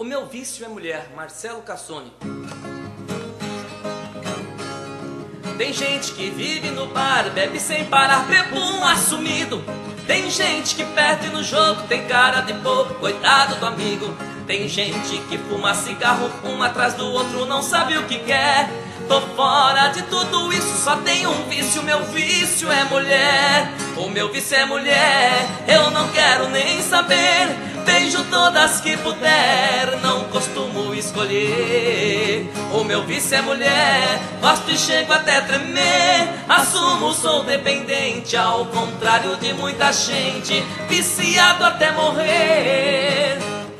O meu vício é mulher, Marcelo Cassoni. Tem gente que vive no bar, bebe sem parar, bebum assumido. Tem gente que perde no jogo, tem cara de bobo, coitado do amigo. Tem gente que fuma cigarro, um atrás do outro, não sabe o que quer. Tô fora de tudo isso, só tenho um vício, meu vício é mulher. O meu vício é mulher, eu não quero nem saber. Beijo todas que puder, não costumo escolher. O meu vício é mulher, gosto e chego até tremer. Assumo, sou dependente, ao contrário de muita gente, viciado até morrer.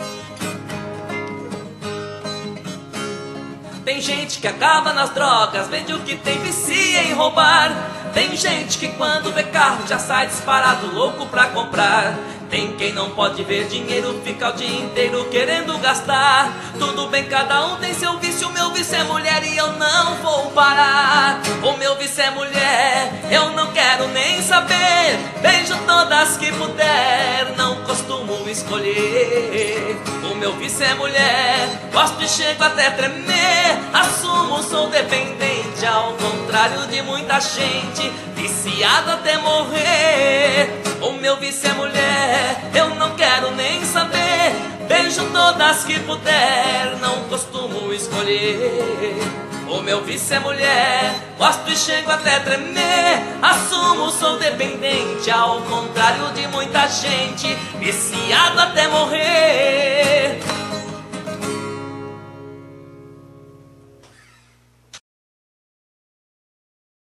Tem gente que acaba nas drogas, vende o que tem, vicia em roubar. Tem gente que quando vê carro já sai disparado, louco pra comprar. Tem quem não pode ver dinheiro, fica o dia inteiro querendo gastar. Tudo bem, cada um tem seu vício, o meu vício é mulher e eu não vou parar. O meu vício é mulher, eu não quero nem saber. Beijo todas que puder, não costumo escolher. O meu vício é mulher, gosto e chego até tremer. Assumo, sou dependente, ao contrário de muita gente, viciado até morrer. O meu vício é mulher, eu não quero nem saber. Beijo todas que puder, não costumo escolher. O meu vício é mulher, gosto e chego até tremer. Assumo, sou dependente, ao contrário de muita gente, viciado até morrer.